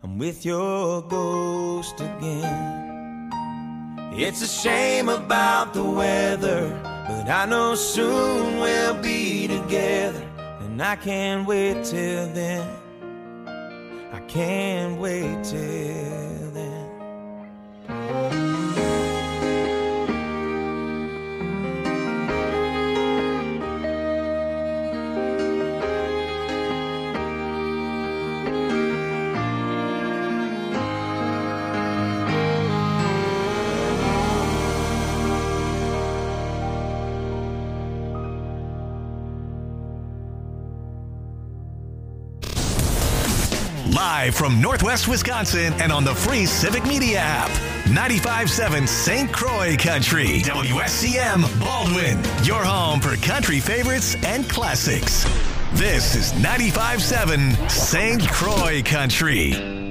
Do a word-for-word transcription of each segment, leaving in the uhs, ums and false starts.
I'm with your ghost again. It's a shame about the weather, but I know soon we'll be together. And I can't wait till then. I can't wait till then. Live from Northwest Wisconsin and on the free Civic Media app. ninety-five point seven Saint Croix Country. W S C M Baldwin. Your home for country favorites and classics. This is ninety-five point seven Saint Croix Country.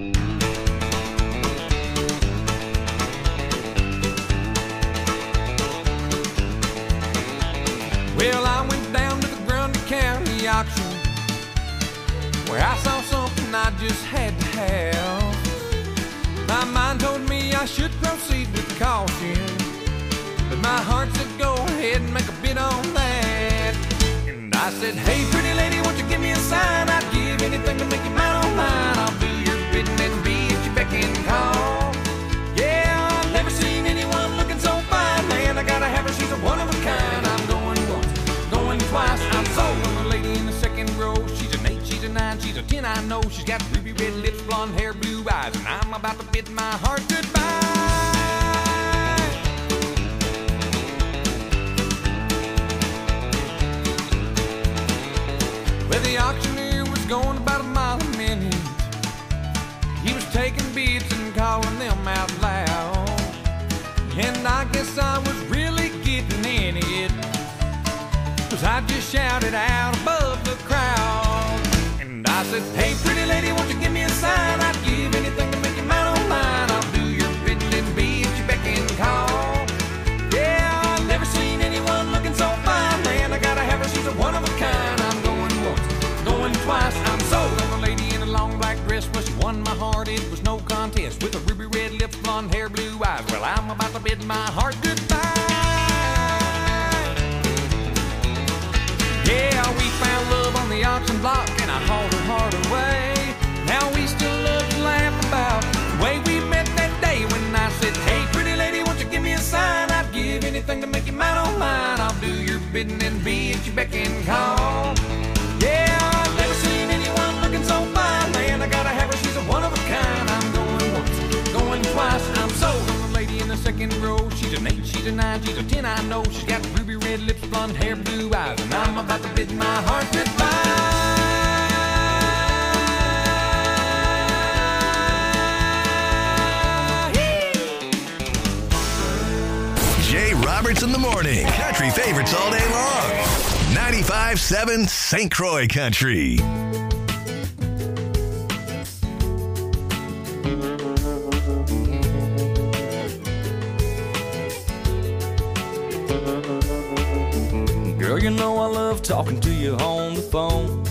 Well, I went down to the Grundy County auction, where I saw something I just had to have. My mind told me I should proceed with caution, but my heart said go ahead and make a bid on that. And I said, hey pretty lady, won't you give me a sign? I'd give anything to make you mine on mine. I'll do your bidding and be at your beck and call. Yeah, I've never seen anyone looking so fine, man. I gotta have her, she's a one of a kind. I'm going once, going twice, I'm sold on the lady in the second row. She's an eight, she's a nine, she's a ten, I know. She's got ruby red lips, blonde hair, blue eyes, and I'm about to bid my heart goodbye. Well, the auctioneer was going about a mile a minute. He was taking bids and calling them out loud, and I guess I was really getting in it, 'cause I just shouted out above the crowd. And I said, hey pretty lady, won't you give me a sign? I'd give anything to make you mine on mine. I'll do your bidding and be at your beck and call. Yeah, I've never seen anyone looking so fine, man. I gotta have her, she's a one of a kind. I'm going once, going twice, I'm sold on the lady in a long black dress. Well, she won my heart, it was no contest, with a ruby red lips, blonde hair, blue eyes. Well, I'm about to bid my heart goodbye. Yeah, we found love on the auction block, and I hauled her heart away. Now we still love to laugh about the way we met that day when I said, hey pretty lady, won't you give me a sign? I'd give anything to make you mine on mine. I'll do your bidding and be at your beck and call. Yeah, I've never seen anyone looking so fine, man. I gotta have her, she's a one of a kind. I'm going once, going twice, I'm sold on the lady in the second row. She's an eight, she's a nine, she's a ten, I know. She's got ruby red lips, blonde hair, blue eyes, and I'm about to bid my heart goodbye. Jay Roberts in the morning. Country favorites all day long. ninety-five point seven Saint Croix Country. Girl, you know I love talking to you on the phone.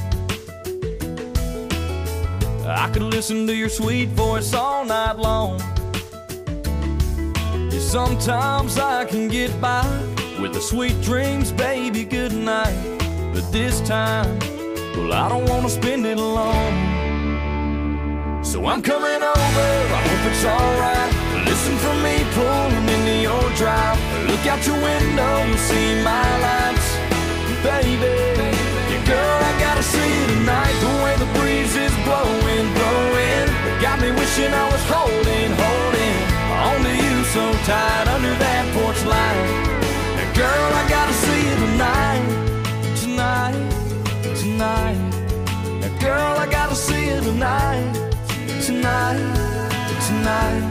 I could listen to your sweet voice all night long. Yeah, sometimes I can get by with the sweet dreams, baby, good night. But this time, well, I don't want to spend it alone. So I'm coming over, I hope it's alright. Listen for me pulling into your drive. Look out your window, you'll see my lights. Baby, yeah, girl, I gotta see you tonight. The way the breeze is blowing, blowing, got me wishing I was holding, holding on to you so tight under that porch light. Now, girl, I gotta see you tonight, tonight, tonight. Now, girl, I gotta see you tonight, tonight, tonight.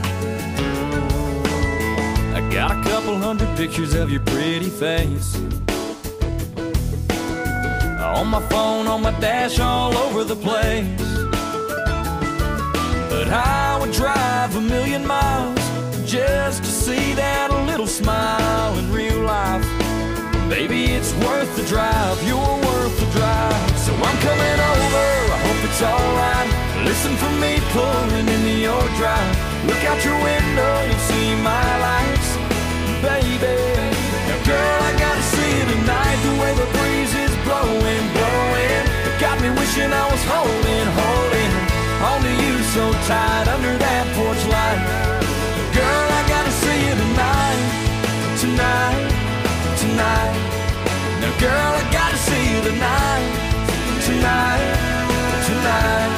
I got a couple hundred pictures of your pretty face on my phone, on my dash, all over the place. But I would drive a million miles just to see that little smile in real life. Baby, it's worth the drive, you're worth the drive. So I'm coming over, I hope it's alright. Listen for me pulling into your drive. Look out your window, you'll see my lights, baby. Now girl, I gotta see you tonight. The way the breeze is blowing, blowing, it got me wishing I was holding, holding onto you so tight under that porch light. Girl, I gotta see you tonight, tonight, tonight. Now girl, I gotta see you tonight, tonight, tonight.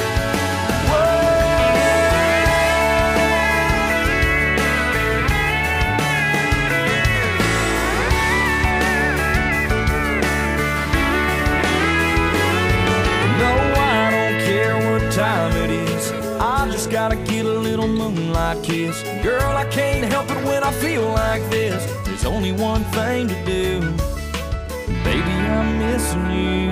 Time it is, I just gotta get a little moonlight kiss. Girl, I can't help it when I feel like this. There's only one thing to do, baby, I'm missing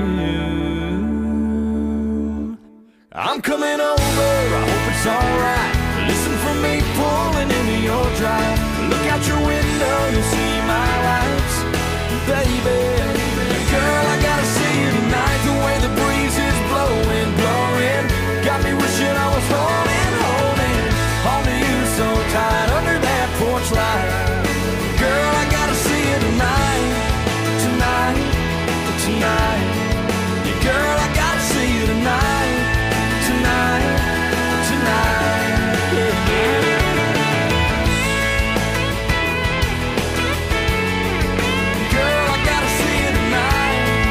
you. I'm coming over, I hope it's alright. Listen for me pulling into your drive. Look out your window, you'll see my lights, baby. Girl, I gotta see you tonight. The way the breeze is blowing, blowing, got me wishing I was holding, holding onto you so tight under that porch light. Girl, I gotta see you tonight, tonight, tonight. Yeah, girl, I gotta see you tonight, tonight, tonight. Yeah, yeah. Girl, I gotta see you tonight.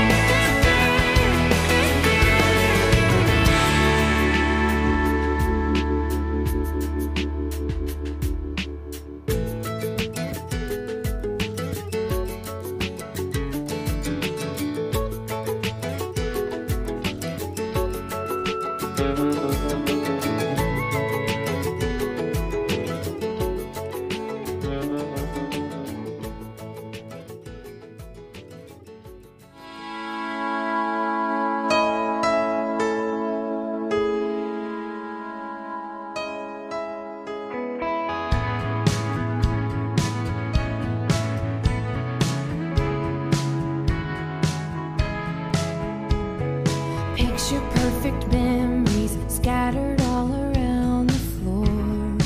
Picture perfect memories scattered all around the floor.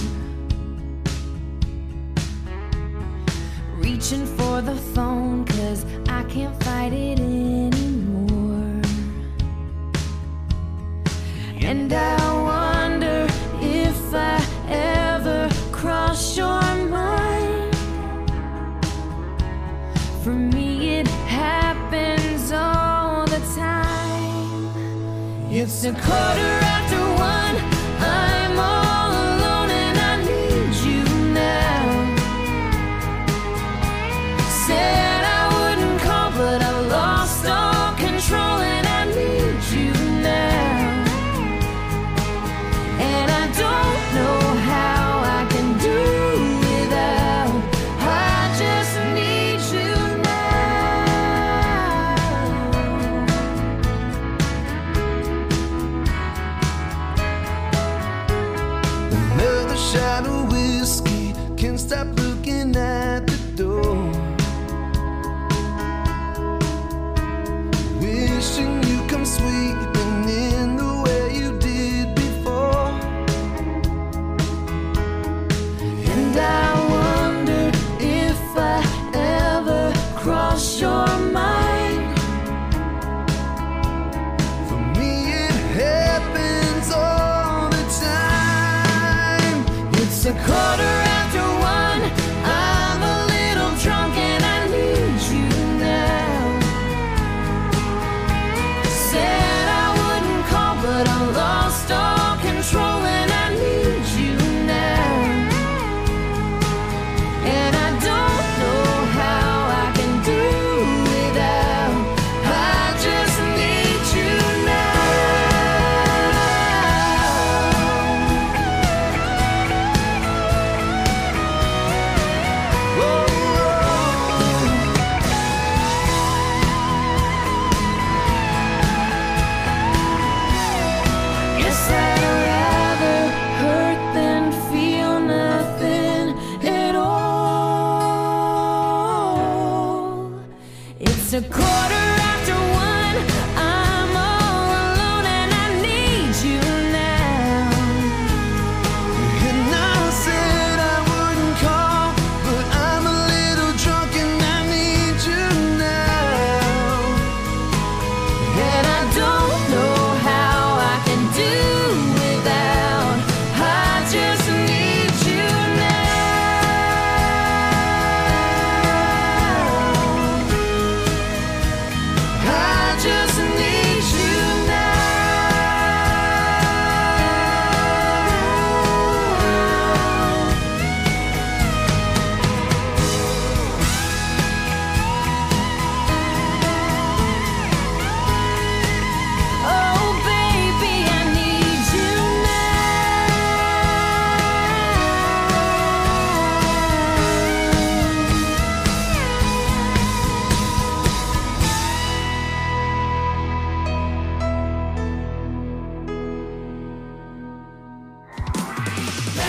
Reaching for the phone 'cause I can't fight it anymore. And I wonder if I ever cross your mind. For me it happens all the time. It's a quarter after one, I'm all alone and I need you now. Said I wouldn't call but I lost all control and I need you now. And I don't know how I can do without, I just need you now. Another shot of whiskey, can't stop looking at the door. Wishing you come sweeping in the way you did before. And I wonder if I ever cross your mind. For me it happens all the time. It's a quarter after one, I'm a little drunk and I need you now. Said I wouldn't call but I lost all control and I need you now. And I don't know how I can do without, I just need you now. Whoa, Guess I'd rather hurt than feel nothing at all. It's a quarter after one, I'm all alone and I need you now.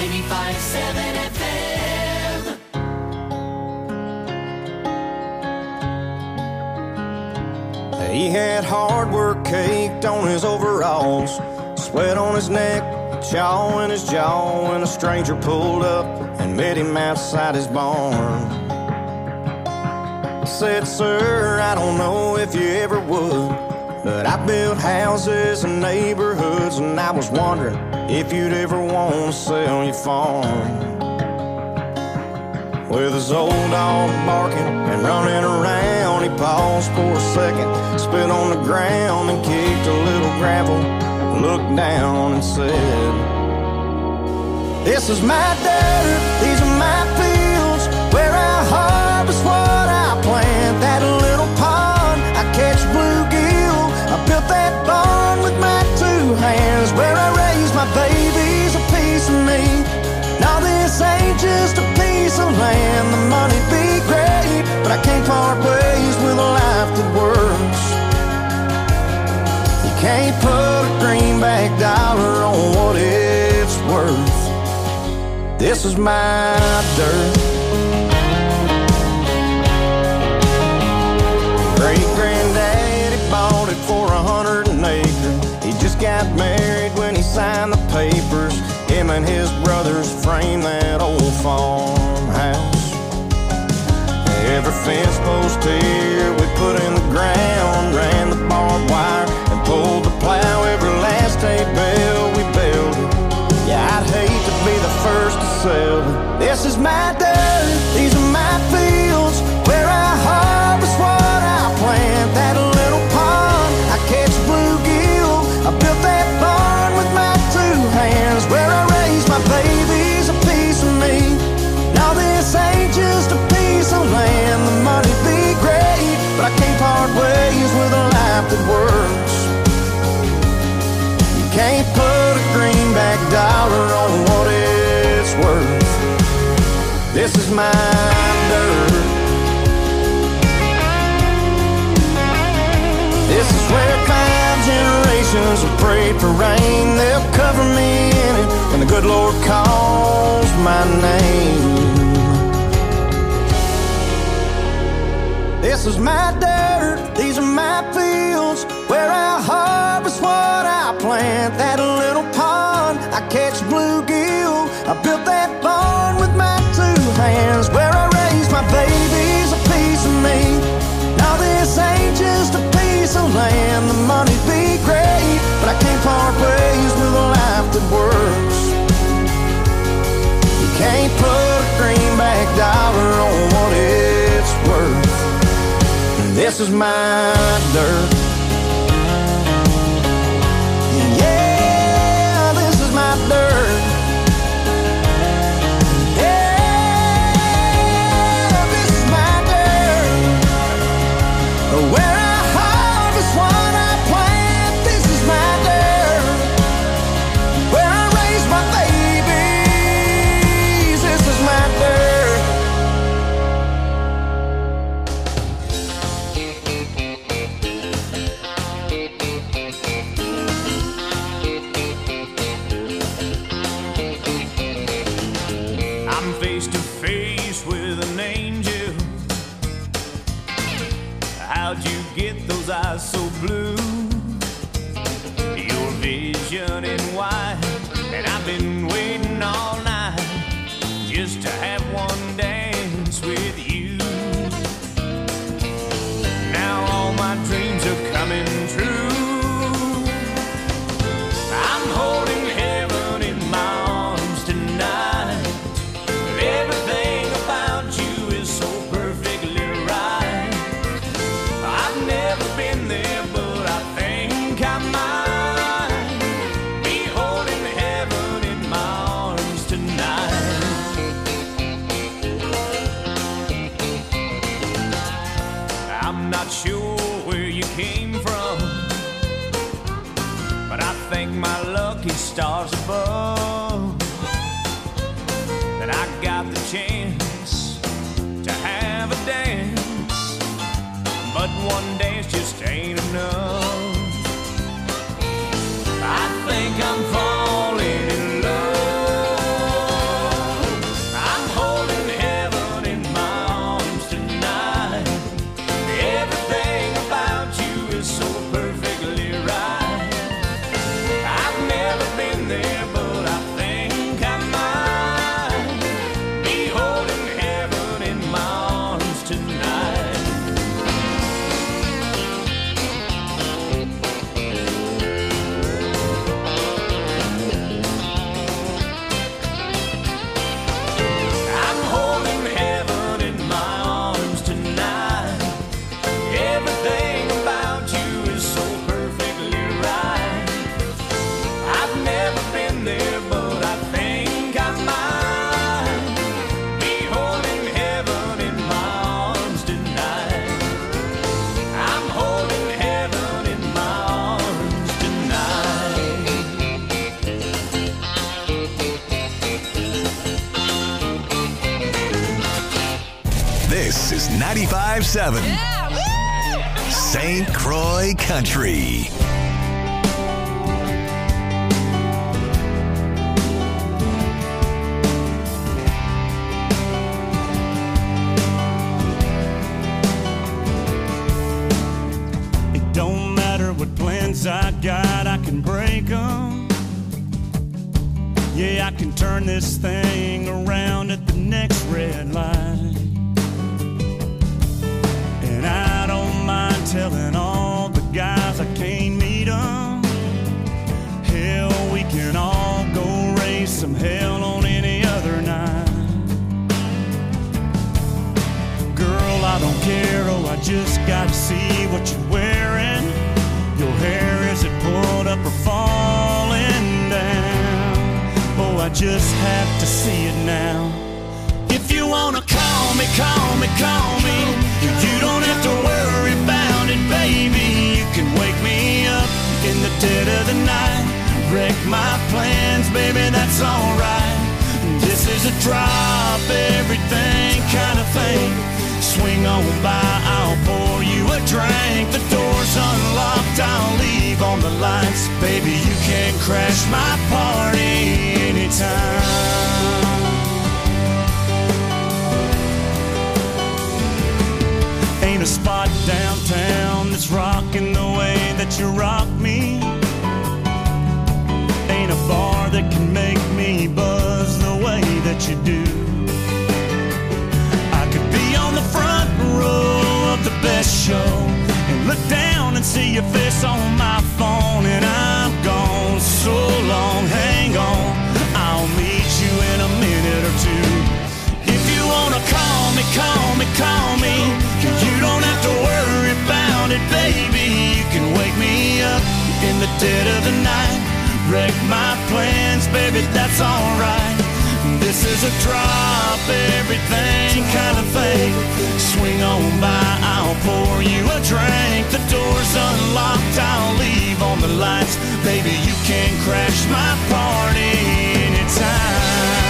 eighty-five point seven F M. He had hard work caked on his overalls, sweat on his neck, jaw in his jaw, when a stranger pulled up and met him outside his barn. Said, sir, I don't know if you ever would, but I built houses and neighborhoods, and I was wondering if you'd ever want to sell your farm. With his old dog barking and running around, he paused for a second, spit on the ground and kicked a little gravel, looked down and said, this is my dirt, these are my fields, where I harvest what I plant. That little pond, I catch bluegill, I built that barn with my two hands, where I raise my babies, a piece of me. Now this ain't just a piece of land, the money'd be great, but I can't part ways with a life that works. You can't put a greenback dollar on what it's worth. This is my dirt. Great-granddaddy bought it for a hundred an acre. He just got married when he signed the papers. Him and his brothers framed that old farmhouse. Every fence post here we put in the ground, ran the barbed wire and pulled the plow. Every last hay bale we built it. Yeah, I'd hate to be the first to sell it. This is my dirt, these are my fields, where I harvest what I plant. That little pond, I catch bluegill, I built that barn with my two hands, where I raise my babies, a piece of me. Now this ain't just a piece of land, the money'd be great, but I can't part ways with a life that works. You can't put a greenback dollar on what it's worth. This is my dirt. This is where five generations have prayed for rain. They'll cover me in it when the good Lord calls my name. This is my dirt, these are my fields, where I harvest what I plant. That little pond, I catch bluegill, I built that barn with my two hands, where I raise my babies, a piece of me. Now this ain't just a piece of land, the money'd be great, but I can't part ways with a life that works. You can't put a greenback dollar on what it's worth. This is my dirt. Yeah, this is my dirt. Yeah, this is my dirt. Where I harvest what I plant. This is my dirt. Where I raise my babies. This is my dirt. Face to face with an angel. How'd you get those eyes so blue? Your vision in white, and I've been waiting all night just to have one dance with you. Now all my dreams are coming true. I'm holding heaven in my arms tonight. Everything about you is so perfectly right. I've never been there, but I think I might be holding heaven in my arms tonight. I'm not sure where you came from, but I thank my lucky stars above that I got the chance to have a dance, but one dance just ain't enough. I think I'm falling in love. there, but I think I might be holding heaven in my arms tonight. I'm holding heaven in my arms tonight. Everything about you is so perfectly right. I've never been there, but I think I might be holding heaven in my arms tonight. I'm holding heaven in my arms tonight. This is ninety-five seven Saint Croix Country. It don't matter what plans I got, I can break them. Yeah, I can turn this thing around at the next red light. And I don't mind telling all the guys I can't meet them. Hell, we can all go raise some hell on any other night. Girl, I don't care, oh, I just gotta see what you're wearing. Your hair, is it pulled up or falling down? Oh, I just have to see it now. If you wanna call me, call me, call me. You don't have to worry about it, baby. You can wake me up in the dead of the night. Wreck my plans, baby, that's alright. This is a drop everything kind of thing. Swing on by, I'll pour you a drink. The door's unlocked, I'll leave on the lights. Baby, you can crash my party anytime. Ain't a spot downtown that's rocking the way that you rock me. Ain't a bar that can make me buzz the way that you do. I could be on the front row of the best show and look down and see your face on my phone. And I'm gone so long, hang on, I'll meet you in a minute or two. If you wanna call me, call me, call me. You don't have to worry about it, baby. You can wake me up in the dead of the night. Wreck my plans, baby, that's alright. This is a drop everything kind of thing. Swing on by, I'll pour you a drink. The door's unlocked, I'll leave on the lights. Baby, you can crash my party anytime.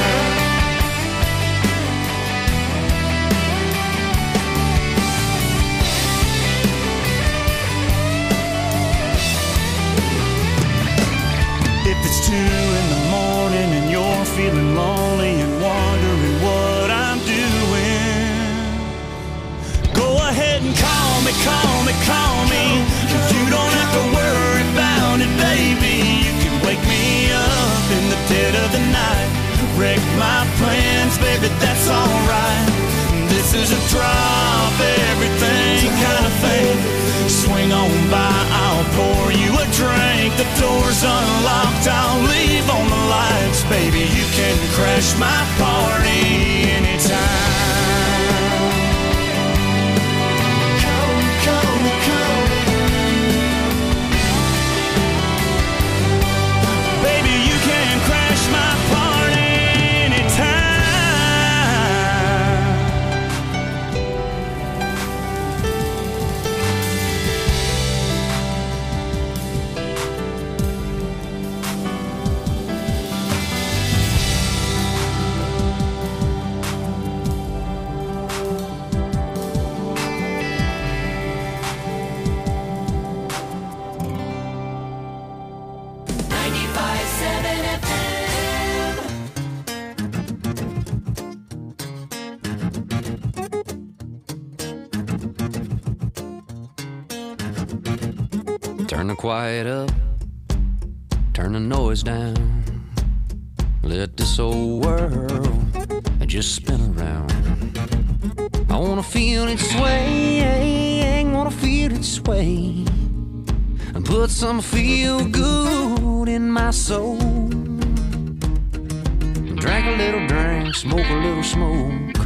If it's two in the morning and you're feeling lonely and wondering what I'm doing, go ahead and call me, call me, call me. You don't have to worry about it, baby. You can wake me up in the dead of the night. Wreck my plans, baby, that's alright. This is a drop everything kind of thing. Swing on by, I'll pour you a drink. The door's unlocked, I'll leave on the lights. Baby, you can crash my party anytime. Call me, call me, call me. Baby, you can crash my party anytime. ninety-five seven F M. Turn the quiet up, turn the noise down. Let this old world just spin around. I wanna feel it sway, wanna feel it sway, and put some feel good in my soul. Drink a little drink, smoke a little smoke.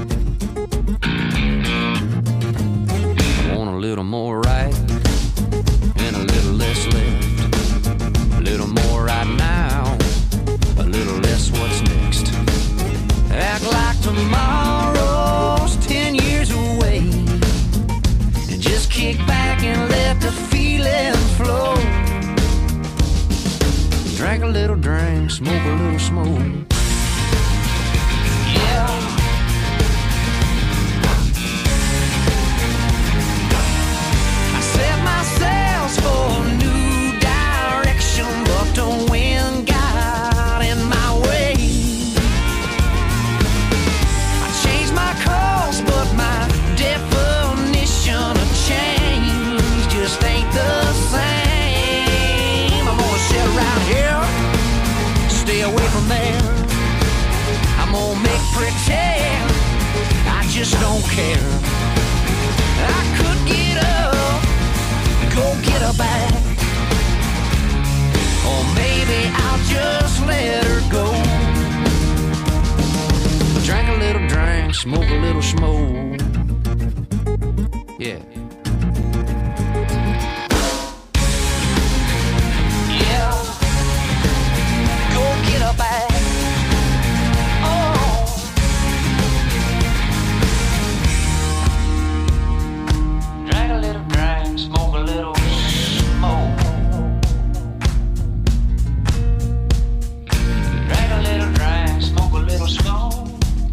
I want a little more right and a little less left. A little more right now, a little less what's next. Act like tomorrow's ten years away, and just kick back and let the feeling flow. Drink a little drink, smoke a little smoke. Yeah. I set my sails for a new direction, but the wind got in my way. I changed my course, but my definition of change just ain't the same. I'm gonna sit around here, stay away from there. I'm gonna make pretend I just don't care. I could get up, go get her back, or maybe I'll just let her go. Drink a little drink, smoke a little smoke. Yeah. Yeah. Go get her back. Smoke a little smoke. Drink a little drink, smoke a little smoke.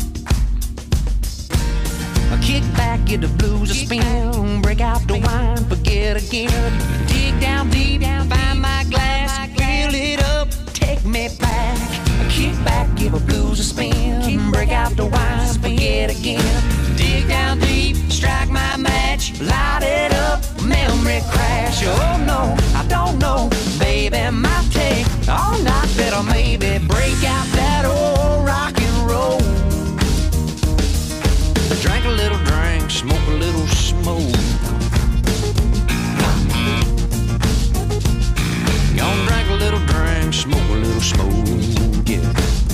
I kick back, get the blues a spin, break out the wine, forget again. Dig down deep, find my glass, fill it up, take me back. I kick back, give a blues a spin, break out the wine, forget again. Dig down deep, strike my match, light it up, memory crash. Oh no, I don't know, baby, might take all night, better maybe break out that old rock and roll. Drink a little drink, smoke a little smoke. Gonna drink a little drink, smoke a little smoke, yeah.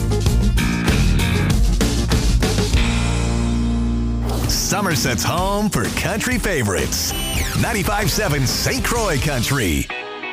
Somerset's home for country favorites. ninety-five point seven Saint Croix Country.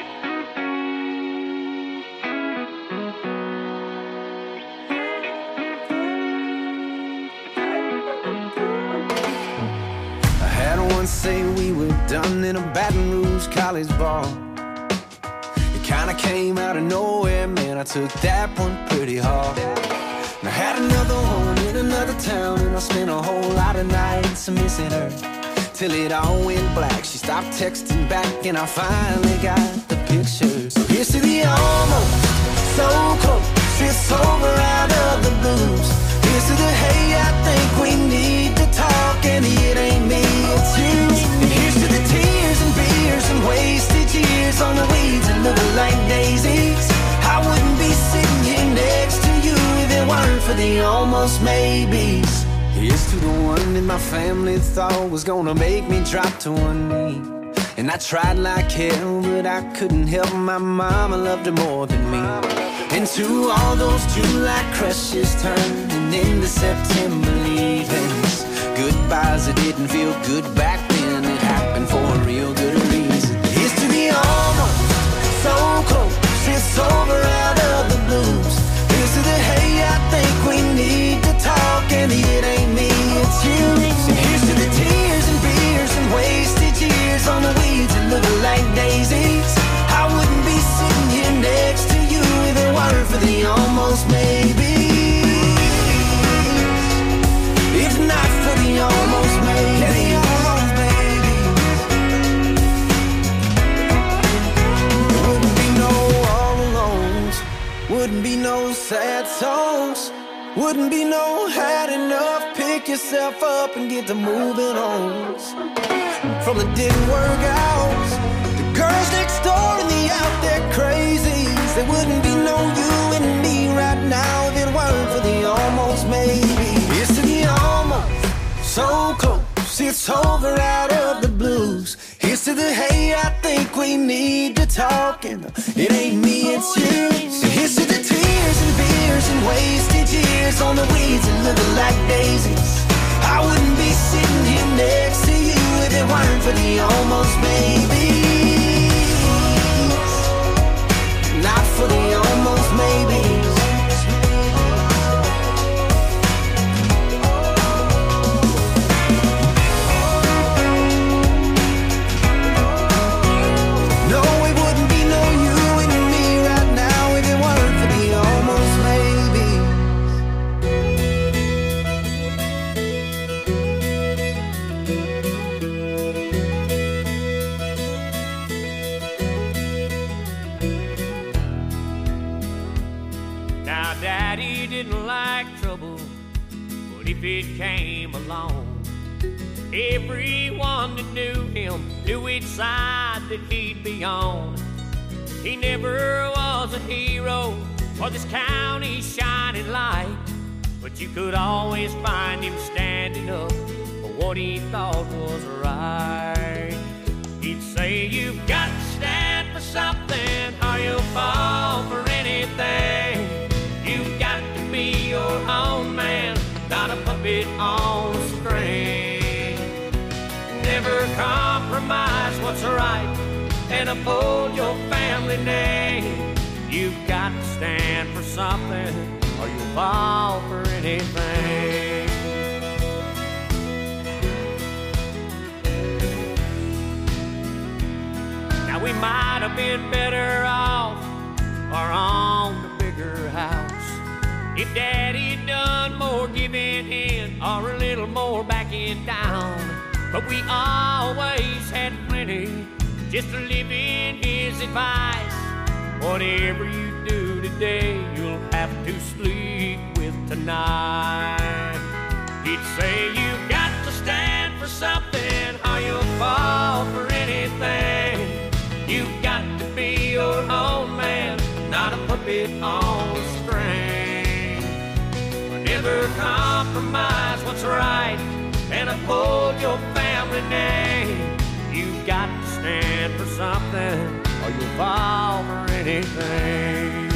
I had one say we were done in a Baton Rouge college bar. It kinda came out of nowhere, man, I took that one pretty hard. And I had another one in another town, and I spent a whole lot of nights missing her, till it all went black. She stopped texting back, and I finally got the picture. So here's to the almost so close, it's over out of the blues. Here's to the hey, I think we need to talk, and it ain't me, it's you. And here's to the tears and beers and wasted years on the weeds and looking like daisies. I wouldn't be sitting here next to you if it weren't for the almost maybes. Here's to the one that my family thought was gonna make me drop to one knee. And I tried like hell, but I couldn't help my mama loved her more than me. And to all those July crushes turning into September leavings, goodbyes that didn't feel good back then, it happened for a real good reason. Here's to the almost so close, it's over out of the blues. Here's to the hey, I think we need to talk, and it ain't me, it's you. So here's to the tears and beers and wasted years on the weeds and looking like daisies. I wouldn't be sitting here next to you if it weren't for the almost maybe. If not for the almost maybe. There wouldn't be no all alones, wouldn't be no sad songs, wouldn't be no had enough, pick yourself up and get to moving on. From the didn't work out, the girls next door and the out there crazies, there wouldn't be no you and me right now if it weren't for the almost maybe. It's to the almost, so close, it's over out of the blues. Here's to the hey, I think we need to talk, and it ain't me, it's you. So here's to the tears and beers and wasted years on the weeds and looking like daisies. I wouldn't be sitting here next to you if it weren't for the almost maybes. Not for the almost maybes. If it came along, everyone that knew him knew which side that he'd be on. He never was a hero or this county's shining light, but you could always find him standing up for what he thought was right. He'd say, you've got to stand for something or you'll fall for anything. You've got to be your own man, not a puppet on a string. Never compromise what's right and uphold your family name. You've got to stand for something or you'll fall for anything. Now we might have been better off or on the bigger house if Daddy'd done more giving in or a little more backing down. But we always had plenty just to live in his advice. Whatever you do today, you'll have to sleep with tonight. He'd say, you've got to stand for something or you'll fall for anything. You've got to be your own man, not a puppet on a string. Never compromise what's right and uphold your family name. You've got to stand for something or you'll fall for anything.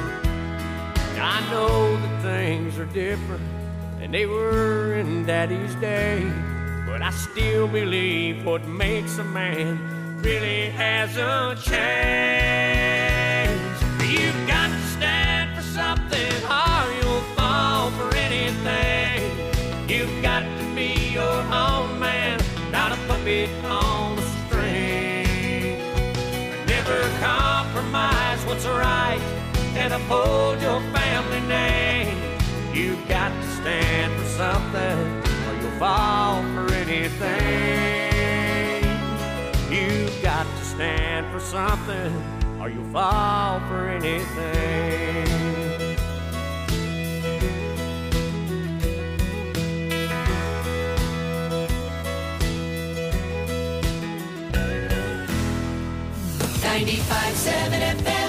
I know that things are different than they were in Daddy's day, but I still believe what makes a man really hasn't changed. You've got to stand for something or you'll fall for anything. You've got to be your own man, not a puppet on a string. Never compromise what's right and uphold your family name. You've got to stand for something or you'll fall for anything. You've got to stand for something or you'll fall for anything. ninety-five seven F M.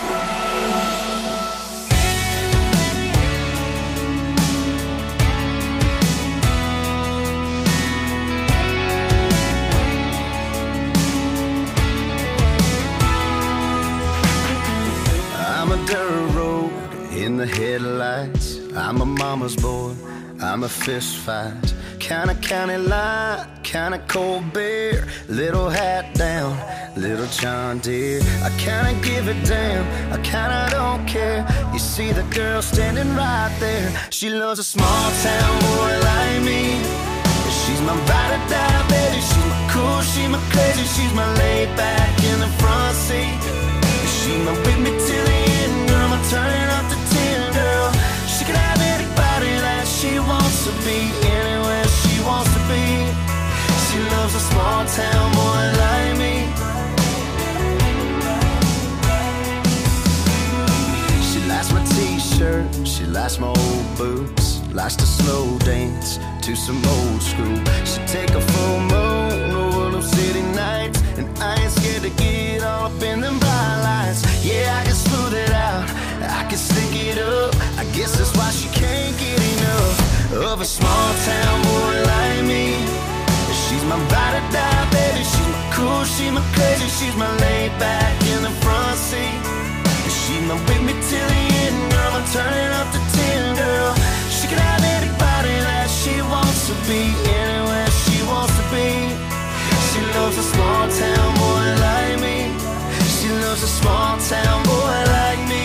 I'm a dirt road in the headlights. I'm a mama's boy, I'm a fist fight. Kinda county line, kinda cold beer. Little hat down, little John Deere. I kinda give a damn, I kinda don't care. You see the girl standing right there. She loves a small town boy like me. She's my ride or die, baby. She's my cool, she's my crazy. She's my laid back in the front seat. She's my with me till the end, girl. My turn up to ten, girl. She can have anybody that she wants to be, anywhere she wants to be. She loves a small town boy like me. She likes my t-shirt, she likes my old boots, likes to slow dance to some old school. She take a full moon over them city nights, and I ain't scared to get all up in them bright lights. Yeah, I can smooth it love a small town boy like me. She's my ride or die, baby. She's my cool, she's my crazy. She's my laid back in the front seat. She's my with me till the end, girl. I'm turning up to ten, girl. She can have anybody that she wants to be, anywhere she wants to be. She loves a small town boy like me. She loves a small town boy like me.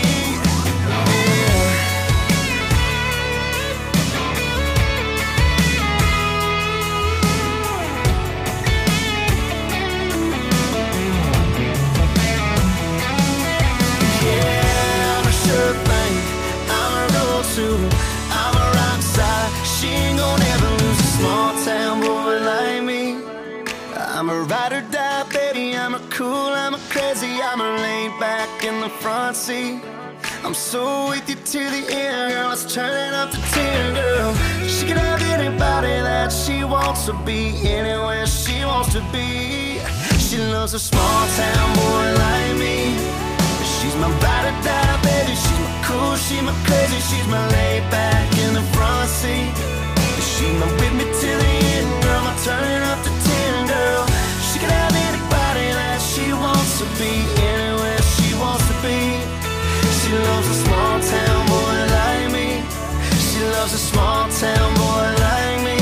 I'm a rock star. She ain't gonna ever lose a small town boy like me. I'm a ride or die, baby. I'm a cool, I'm a crazy. I'm a laid back in the front seat. I'm so with you to the end, girl. It's turning up to ten, girl. She can have anybody that she wants to be, anywhere she wants to be. She loves a small town boy like me. She's my ride or die, baby. She's my cool, she's my crazy. She's my laid back in the front seat. She's my with me till the end, girl. I'm turning up to ten, girl. She can have anybody that she wants to be, anywhere she wants to be. She loves a small town boy like me. She loves a small town boy like me.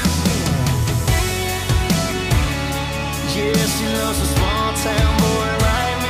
Yeah, she loves a small town boy like me.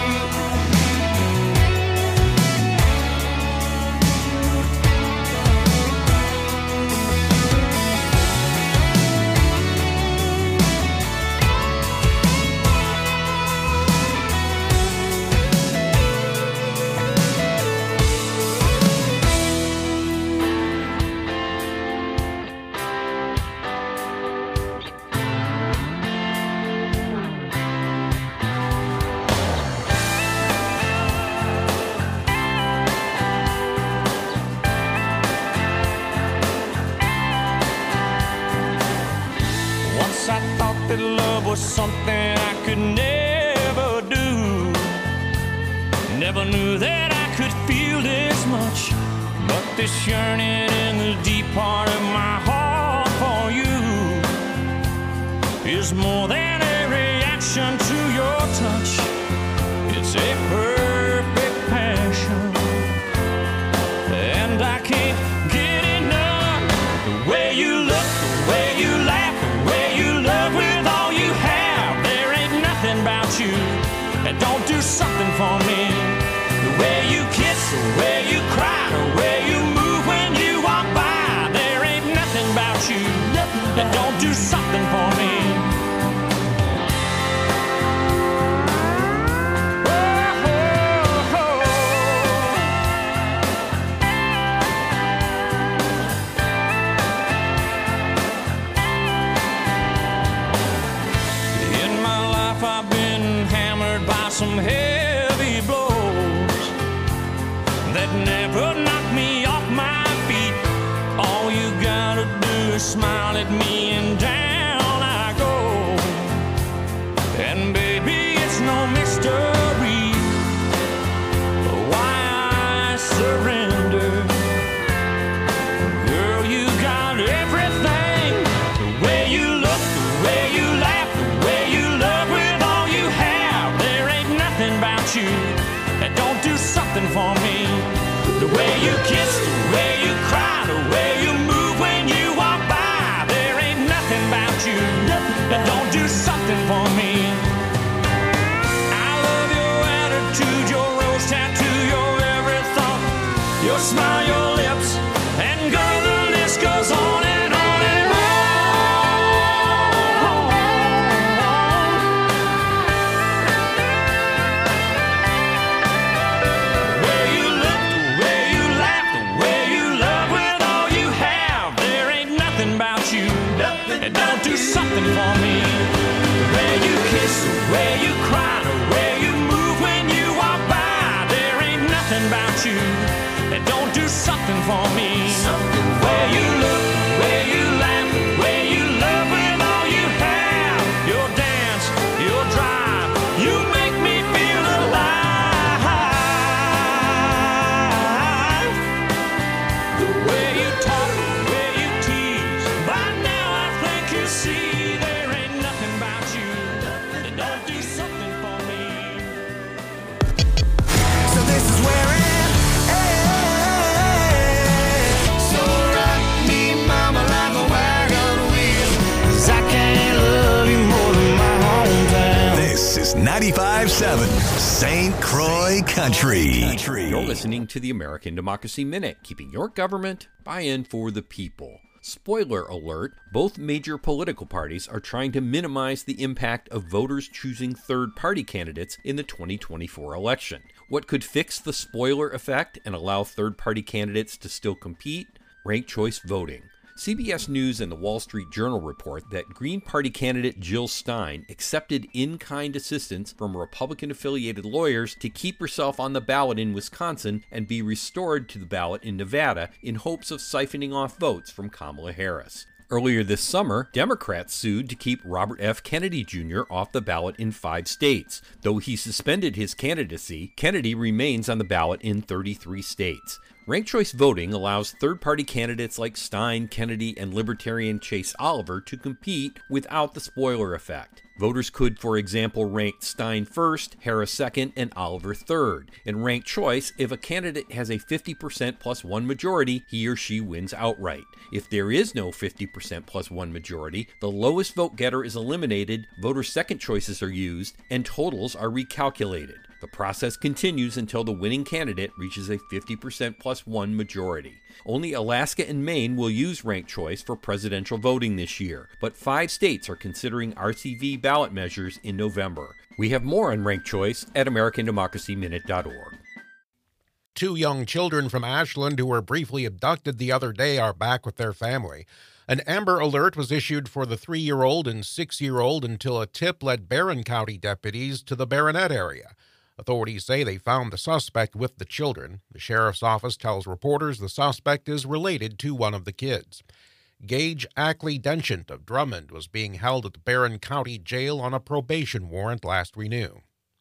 Something I could never do. Never knew that I could feel this much, but this yearning in the deep part of my heart for you is more than a reaction to your touch. It's a perfect passion, and I can't get enough. The way you look, the way you laugh, the way you love with all you have. There ain't nothing about you that don't do something for me. The way you kiss, the way you cry, the way you move when you walk by. There ain't nothing about you that don't do something for me. Some heavy blows that never knock me off my feet. All you gotta do is smile at me and down I go. And baby, it's no mystery why I surrender. Girl, you got everything. The way you look, the way you laugh, the way you love with all you have. There ain't nothing about you that don't do something for me. The way you kiss, the way you cry, the way you move when you walk by. There ain't nothing about you that don't do something for me. I love your attitude, your rose tattoo, your every thought, your smile, your lips, and girl, the list goes on and on and on. The way you look, the way you laugh, the way you love with all you have. There ain't nothing about you that don't do something for me. The way you kiss, the way you cry, the way you move when you walk by. There ain't nothing about you that don't do something for me. Something the way you look, the way you laugh, the way you love with all you have. Your dance, your drive, you make me feel alive. The way you talk, the way you tease, ninety-five seven Saint Croix Country. You're listening to the American Democracy Minute, keeping your government buy-in for the people. Spoiler alert, both major political parties are trying to minimize the impact of voters choosing third-party candidates in the twenty twenty-four election. What could fix the spoiler effect and allow third-party candidates to still compete? Ranked choice voting. C B S News and the Wall Street Journal report that Green Party candidate Jill Stein accepted in-kind assistance from Republican-affiliated lawyers to keep herself on the ballot in Wisconsin and be restored to the ballot in Nevada in hopes of siphoning off votes from Kamala Harris. Earlier this summer, Democrats sued to keep Robert F. Kennedy Junior off the ballot in five states. Though he suspended his candidacy, Kennedy remains on the ballot in thirty-three states. Ranked choice voting allows third-party candidates like Stein, Kennedy, and Libertarian Chase Oliver to compete without the spoiler effect. Voters could, for example, rank Stein first, Harris second, and Oliver third. In ranked choice, if a candidate has a fifty percent plus one majority, he or she wins outright. If there is no fifty percent plus one majority, the lowest vote getter is eliminated, voters' second choices are used, and totals are recalculated. The process continues until the winning candidate reaches a fifty percent plus one majority. Only Alaska and Maine will use ranked choice for presidential voting this year, but five states are considering R C V ballot measures in November. We have more on ranked choice at American Democracy Minute dot org. Two young children from Ashland who were briefly abducted the other day are back with their family. An Amber Alert was issued for the three-year-old and six-year-old until a tip led Barron County deputies to the Baronet area. Authorities say they found the suspect with the children. The sheriff's office tells reporters the suspect is related to one of the kids. Gage Ackley Denchant of Drummond was being held at the Barron County Jail on a probation warrant last we knew.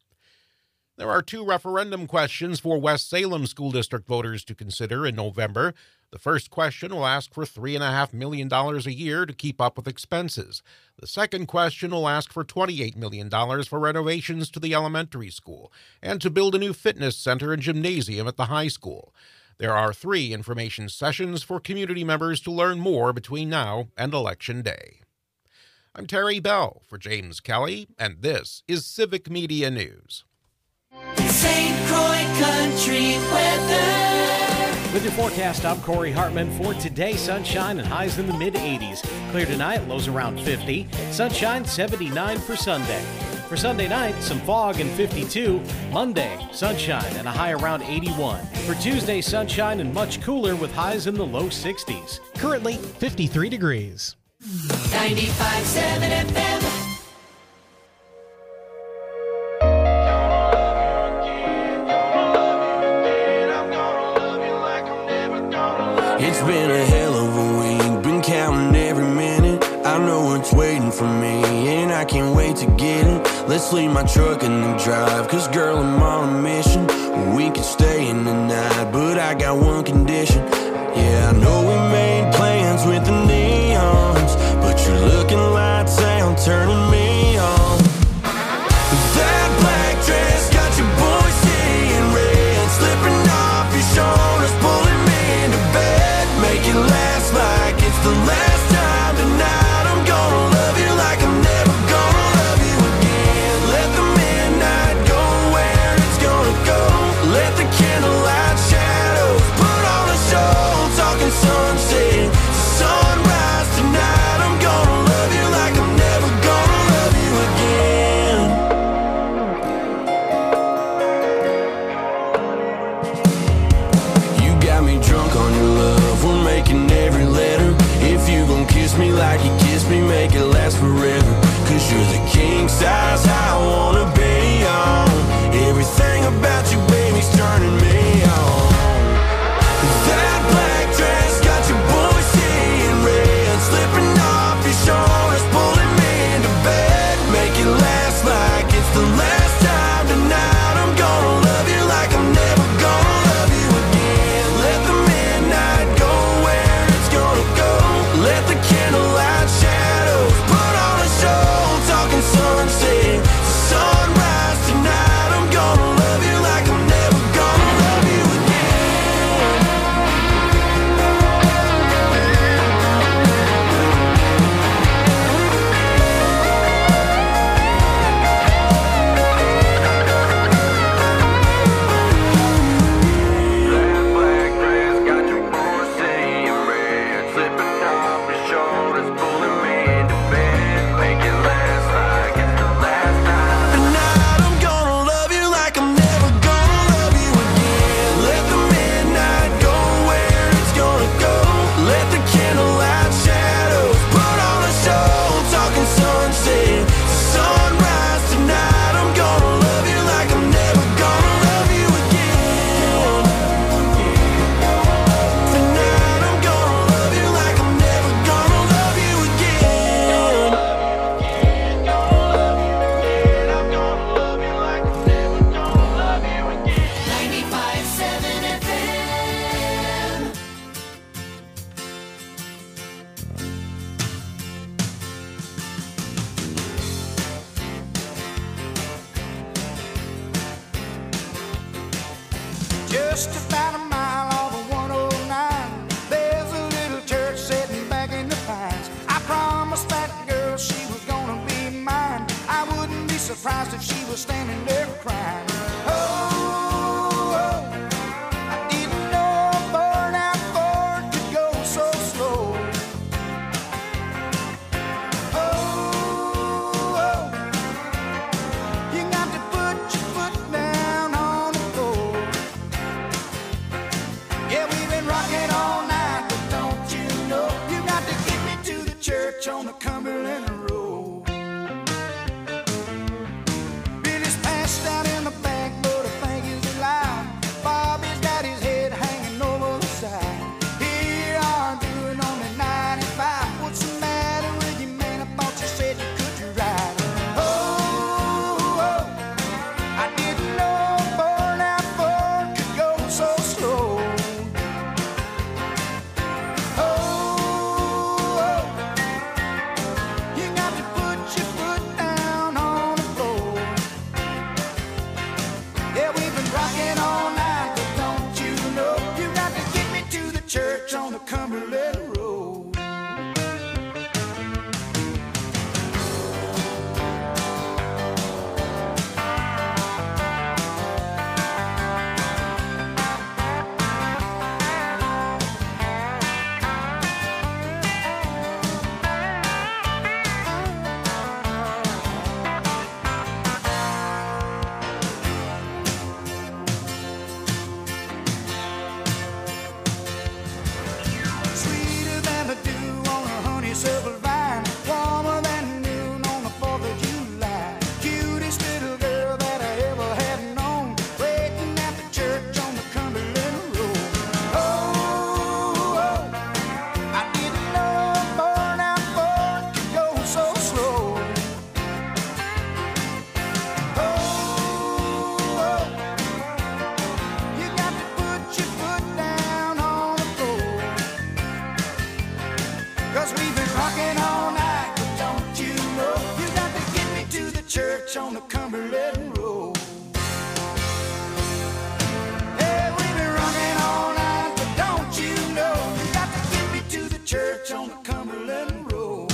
There are two referendum questions for West Salem School District voters to consider in November. The first question will ask for three point five million dollars a year to keep up with expenses. The second question will ask for twenty-eight million dollars for renovations to the elementary school and to build a new fitness center and gymnasium at the high school. There are three information sessions for community members to learn more between now and Election Day. I'm Terry Bell for James Kelly, and this is Civic Media News. Saint Croix Country weather. With your forecast, I'm Corey Hartman. For today, sunshine and highs in the mid eighties. Clear tonight, lows around fifty. Sunshine, seventy-nine for Sunday. For Sunday night, some fog and fifty-two. Monday, sunshine and a high around eighty-one. For Tuesday, sunshine and much cooler with highs in the low sixties. Currently, fifty-three degrees. ninety-five point seven F M. It's been a hell of a week, been counting every minute. I know it's waiting for me, and I can't wait to get it. Let's leave my truck in the drive, cause girl, I'm on a mission. We could stay in the night, but I got one condition. Yeah, I know we made plans with the neons, but you're looking lights out, turning me on. That black dress got your boy seeing red, slipping off your shoulders, pulling me into bed. Make it last like it's the last time tonight. I'm gonna love you like I'm never gonna love you again. Let the midnight go where it's gonna go. Let the candlelight shadows put on a show. church on the Cumberland Road. Sweeter than the dew on a honeysuckle vine, warmer than noon on the fourth of July. Cutest little girl that I ever had known, waiting at the church on the Cumberland Road. Oh, oh, I didn't know a born out boy could go so slow. Oh, oh, you got to put your foot down on the floor. Cause we've been rocking all night, but don't you know, you got to get me to the church on the Cumberland Road. Hey, we've been rocking all night, but don't you know, you got to get me to the church on the Cumberland Road.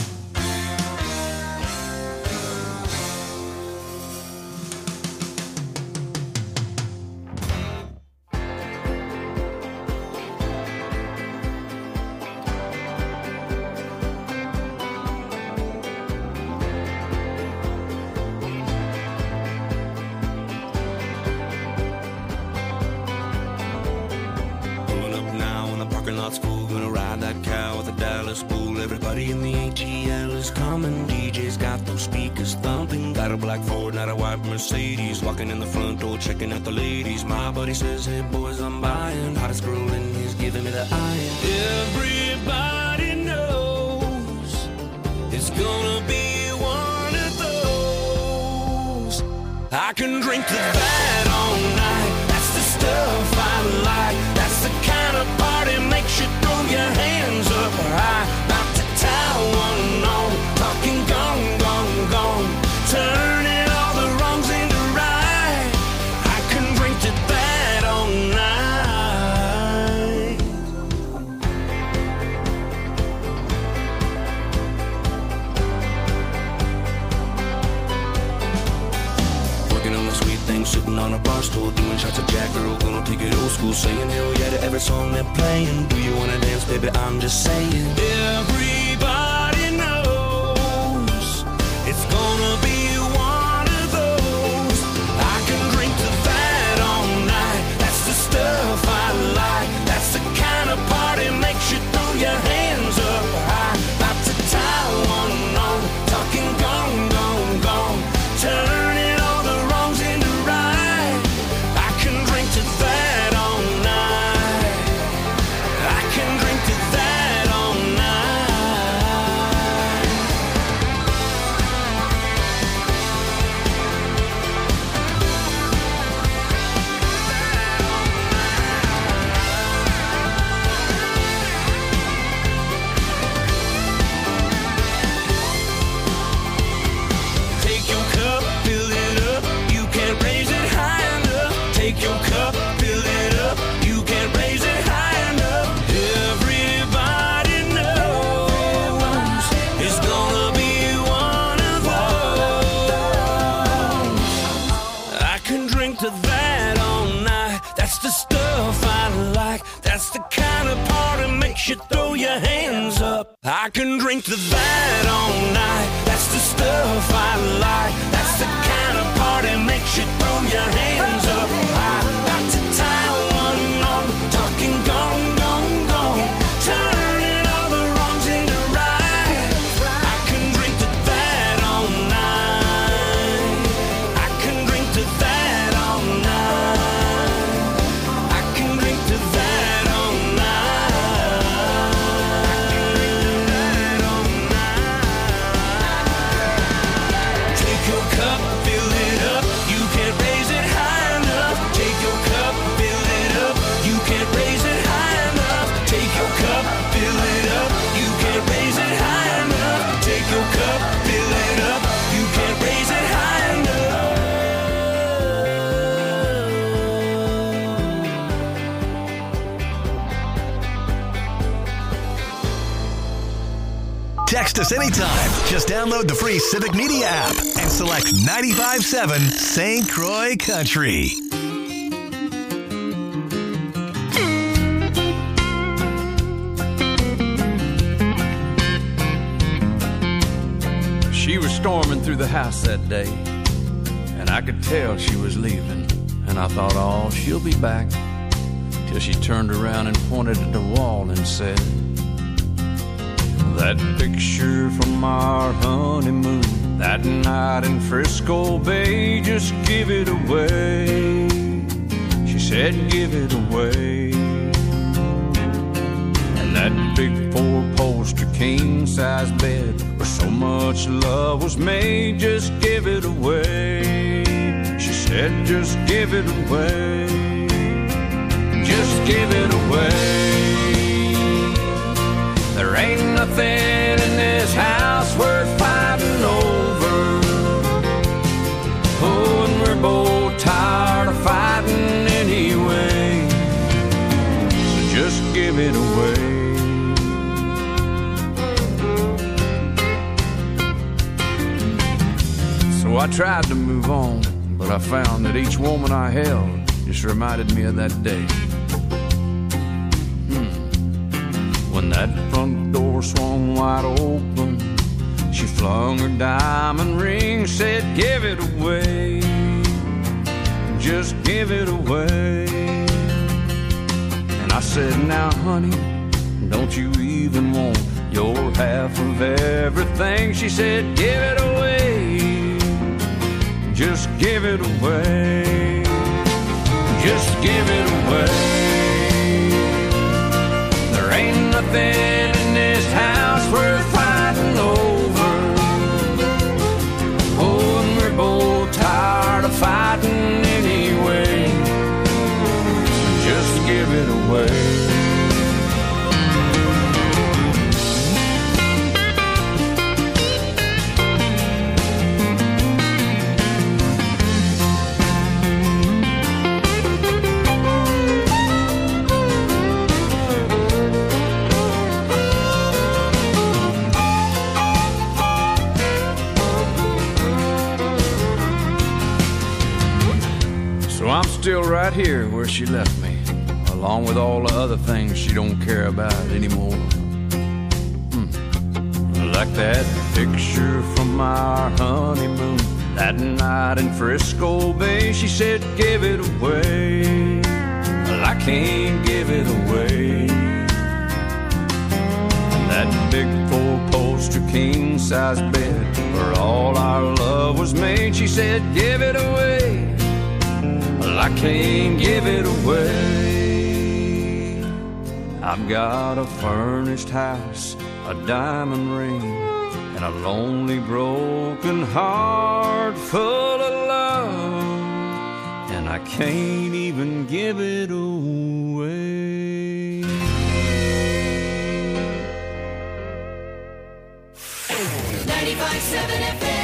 Pulling up now in the parking lot's full. Gonna ride that cow with a Dallas bull. Everybody in the A T L is coming. D J's got those speakers thumping. Got a black Ford, not a white Mercedes. Walking in the front door, checking out the ladies. My buddy says, hey boys, I'm buying. Hottest girl in he's giving me the iron. Everybody knows it's gonna be one of those. I can drink to that all night. That's the stuff I like. That's the kind of party makes you throw your hands up high. About to tie one on, talking gone, gone, gone. Turning all the wrongs into right. I can drink to that all night. Working on the sweet thing, sitting on a bar stool, doing shots of Jack, girl, gonna take it old school, saying hell yeah to every song they're playing. Do you wanna dance, baby? I'm just saying. Everybody knows it's gonna be one of those. I can drink to that all night. That's the stuff I like. That's the kind of party makes you throw your hands up high. About to tie one on, talking gone, gone, gone. Turning all the wrongs into right. I can drink to that all night. I can drink to that all night. Take your cup, fill it up. You can't raise it high enough. Take your cup, fill it up. You can't raise it high enough. Everybody knows it's gonna be one of those. I can drink to that all night. That's the stuff I like. That's the kind of party makes you throw your hands up. I can drink to that all night. That's the stuff I like. That's the kind of party makes you throw your hands up. I got to tie one on, talking gone, gone, gone. Turning all the wrongs into right. I can drink to that all night. I can drink to that all night. I can drink to that all night. Take your cup, fill it up. You can't raise it high enough. Text us anytime. Just download the free Civic Media app and select ninety-five point seven Saint Croix Country. She was storming through the house that day, and I could tell she was leaving. And I thought, oh, she'll be back. Till she turned around and pointed at the wall and said, that picture from our honeymoon, that night in Frisco Bay, just give it away. She said, give it away. And that big four-poster king-size bed where so much love was made, just give it away. She said, just give it away. Just give it away. There ain't nothing in this house worth fighting over. Oh, and we're both tired of fighting anyway. So just give it away. So I tried to move on, but I found that each woman I held just reminded me of that day. When that front door swung wide open, she flung her diamond ring, said, give it away. Just give it away. And I said, now honey, don't you even want your half of everything? She said, give it away. Just give it away. Just give it away. There ain't nothing in this house worth fighting over. Oh, and we're both tired of fighting anyway. So just give it away. I'm still right here where she left me, along with all the other things she don't care about anymore. Hmm. Like that picture from our honeymoon, that night in Frisco Bay. She said, give it away. Well, I can't give it away. And that big four-poster king-size bed where all our love was made. She said, give it away. Well, I can't give it away. I've got a furnished house, a diamond ring, and a lonely broken heart full of love, and I can't even give it away. ninety-five point seven F M.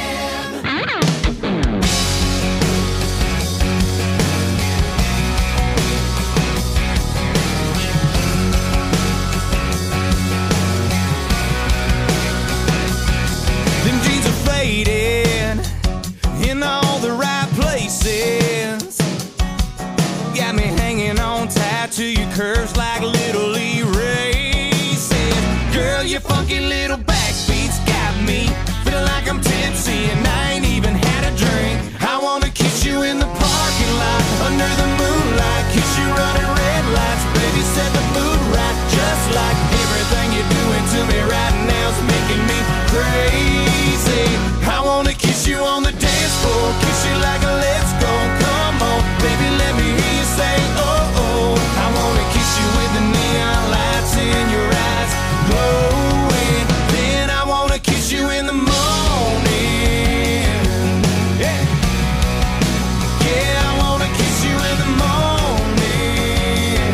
Them jeans are faded in all the right places. Got me hanging on tight to your curves like little erases. Girl, your funky little backbeats got me feeling like I'm tipsy and I ain't even had a drink. I wanna kiss you in the parking lot under the moonlight, kiss you running red lights, baby, set the mood right. Just like everything you're doing to me right now's making me crazy. I wanna kiss you on the dance floor, kiss you like a let's go. Come on, baby, let me hear you say oh oh. I wanna kiss you with the neon lights in your eyes glowing. Then I wanna kiss you in the morning. Yeah, yeah, I wanna kiss you in the morning.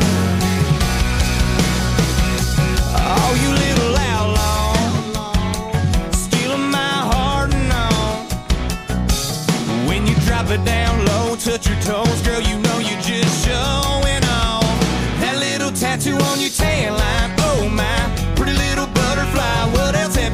Oh, you little outlaw, stealing my heart and all. When you drop it down low, touch your toes, girl, you know you're just showing off. That little tattoo on your tan line, oh my, pretty little butterfly. What else have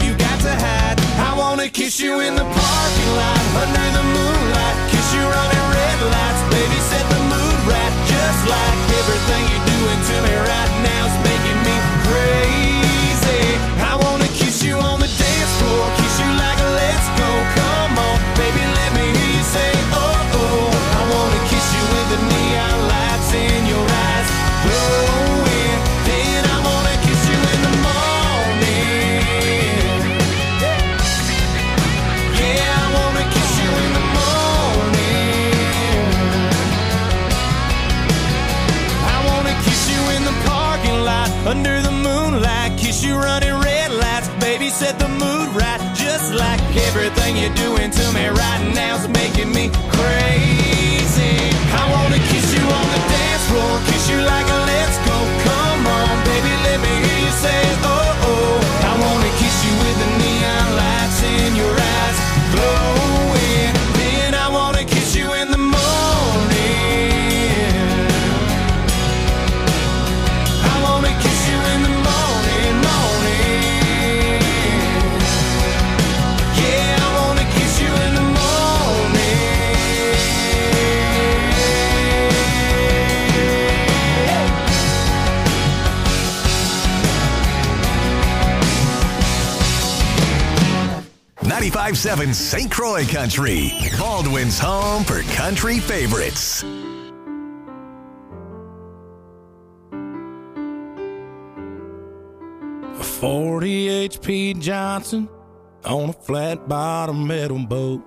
under the moonlight, kiss you running red lights. Baby, set the mood right, just like everything you're doing to me right now is making me crazy. I wanna kiss you on the dance floor, kiss you like a let's go. Come on, baby, let me hear you say oh oh. I wanna kiss you with the neon lights in your eyes glowing. Then I wanna kiss you in the morning. Yeah, I wanna kiss you in the morning. I wanna kiss you in the parking lot under the moonlight, kiss you running red lights. Baby, set the mood right, just like everything you're doing to me right now is making me crazy. I wanna kiss you on the dance floor, kiss you like a let's go. Come on, baby, let me hear you say oh oh. I wanna kiss you with the neon lights in your eyes glowing. Then I wanna kiss you in the morning. I wanna kiss you in the morning, morning. Yeah, I wanna kiss you in the morning. ninety-five seven Saint Croix Country, Baldwin's home for country favorites. A forty H P Johnson on a flat bottom metal boat.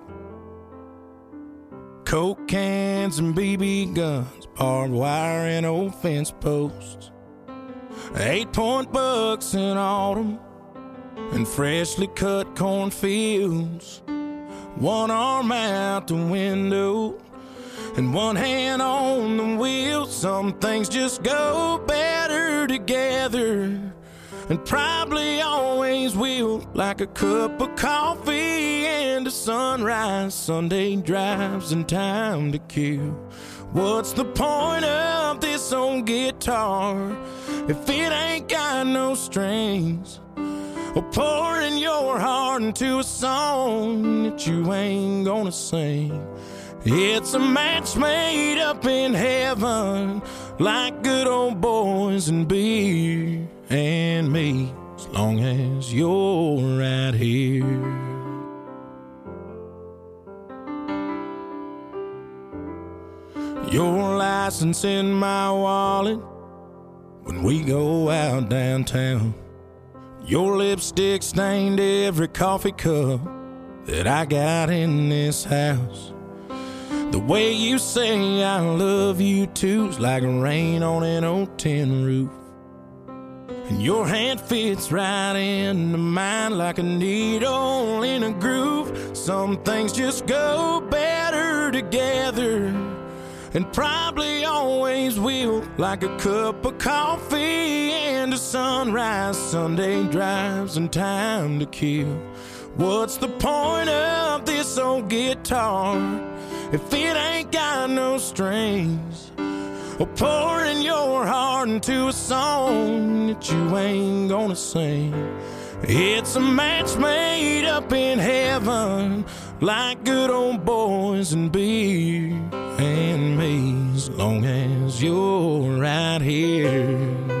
Coke cans and B B guns, barbed wire and old fence posts. Eight point bucks in autumn and freshly cut cornfields. One arm out the window and one hand on the wheel. Some things just go better together, and probably always will, like a cup of coffee and a sunrise, Sunday drives and time to kill. What's the point of this old guitar if it ain't got no strings? Or pouring your heart into a song that you ain't gonna sing. It's a match made up in heaven, like good old boys and beer and me, as long as you're right here. Your license in my wallet when we go out downtown. Your lipstick stained every coffee cup that I got in this house. The way you say I love you too's like rain on an old tin roof. And your hand fits right into mine like a needle in a groove. Some things just go better together, and probably always will, like a cup of coffee and a sunrise, Sunday drives and time to kill. What's the point of this old guitar if it ain't got no strings? Or pouring your heart into a song that you ain't gonna sing. It's a match made up in heaven, like good old boys and beer and me, as long as you're right here.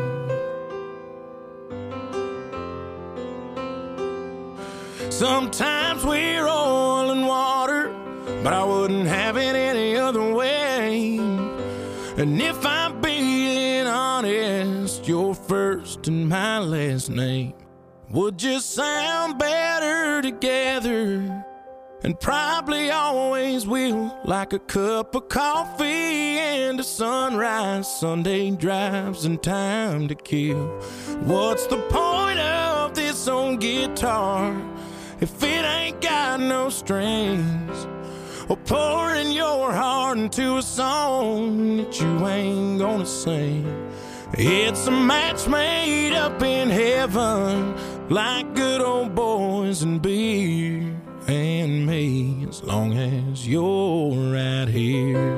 Sometimes we're oil and water, but I wouldn't have it any other way. And if I'm being honest, your first and my last name would just sound better together, and probably always will, like a cup of coffee and a sunrise, Sunday drives and time to kill. What's the point of this old guitar if it ain't got no strings? Or pouring your heart into a song that you ain't gonna sing. It's a match made up in heaven, like good old boys and beer and me, as long as you're right here.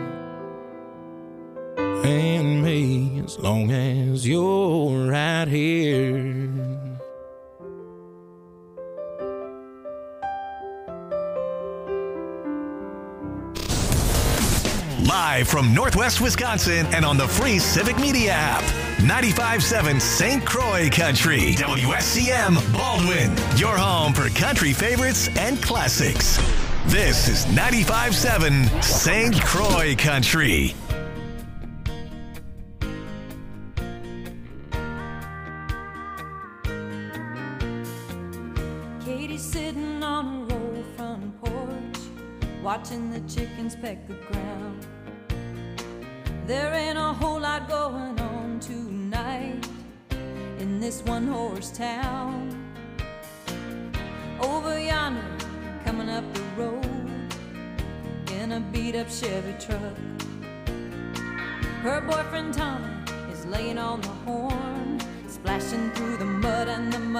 And me, as long as you're right here. Live from Northwest Wisconsin and on the free Civic Media app. ninety-five point seven Saint Croix Country. W S C M Baldwin. Your home for country favorites and classics. This is ninety-five point seven Saint Croix Country. Katie's sitting on her old front porch, watching the chickens peck the ground. There ain't a whole lot going on tonight in this one-horse town. Over yonder, coming up the road in a beat-up Chevy truck, her boyfriend Tommy is laying on the horn, splashing through the mud and the